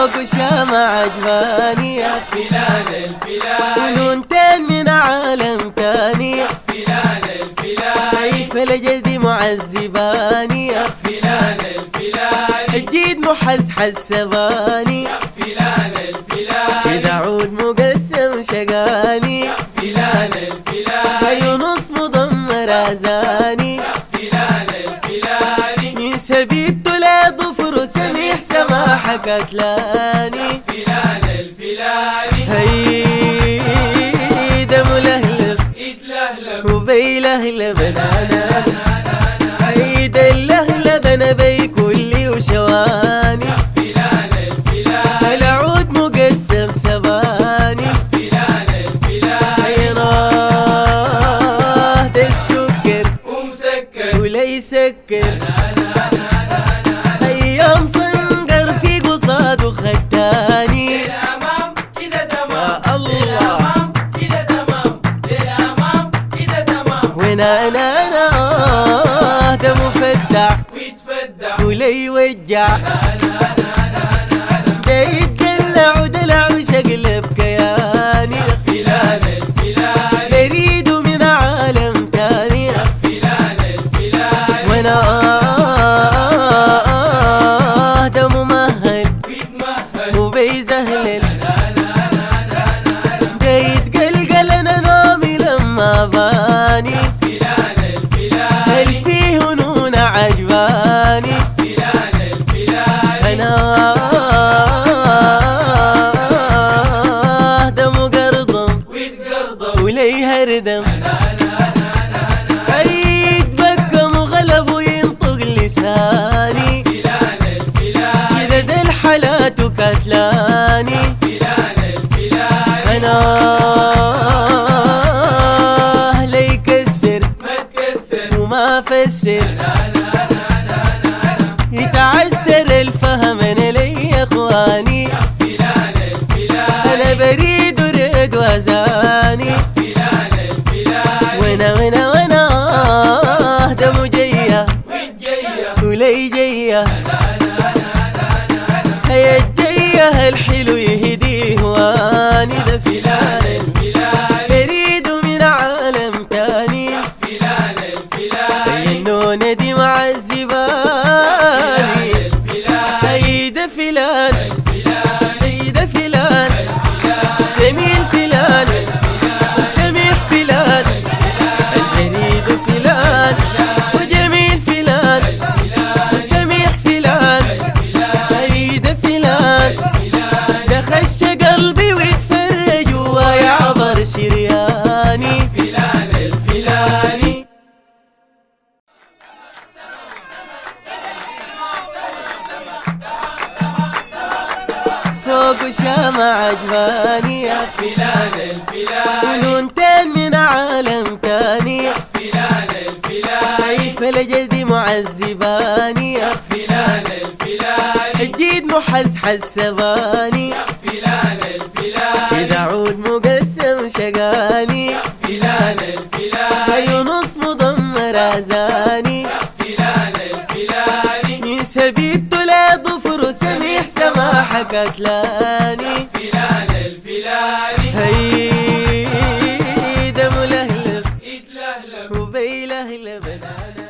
فوق وشامة عجباني يا فلان الفلاني ونونتين من عالم تاني يا فلان الفلاني فلجدي معذباني يا فلان الفلاني الجيد محزحز سباني يا فلان الفلاني إذا عود مقسم شقاني يا فلان الفلاني يونس مضمر أزاني يا فلان الفلاني من سبيبته لا ضفر سميح سماحة كتلاني فلان الفلاني هيدا ملهلب يتلهلب وبيلهلب انا هيدا اللهلب انا بي كلي وشواني يا فلان الفلاني العود مقسم سباني فلان الفلاني يناه ده السكر ومسكر ولا يسكر ايام صنقر في قصاد وختاني للأمام كده تمام يا الله. للأمام كده تمام للأمام كده تمام وين انا ده مفتح ويتفدع ولا يوجع ده يتدلع ودلع وشقلب كياني فلان الفلاني بريده من عالم تاني فلان الفلاني وانا ده ممهد ويتمهد وبيزهلل ده يتقلقل انا نومي لما باني فلان الفلاني هل فيه هنون عجباني فلان الفلاني انا ده مقرضم ويتقرضم ولا يهردم يتبكم وغلب وينطق لساني فلان الفلاني كذا ده الحالات وكتلاني فلان الفلاني انا لا يكسر ما تكسر وما فسر يتعسر الفهم انا لي اخواني فلان الفلاني انا بريد ورد وزاني فلان الفلاني وانا ده مجيه ويتجيه ولي جيه هيا الجيه الحلو يهديه واني ده فلان فلان الفلاني بريد من عالم تاني فلان الفلاني النونة دي معذباني الفلاني هيدا فلان الفلاني هيدا فلان جميل فلان وسميح فلان البريد فلان وجميل فلان وسميح فلان هيدا فلان ده خش قلبي ويتفرج ويعبر شرياني فلان الفلاني فوق وشامة عجباني فلان الفلاني ونونتين من عالم تاني فلان الفلاني فلجدي معذباني فلان الفلاني الجيد محزحز سباني فلان الفلاني إذا عود مقسم شقاني فلان الفلاني يونس مضمر أزاني فلان الفلاني من سبيبته لا ضفر سميح سماحة كتلاني فلان الفلاني هيدا ملهلب يتلهلب وبيلهلب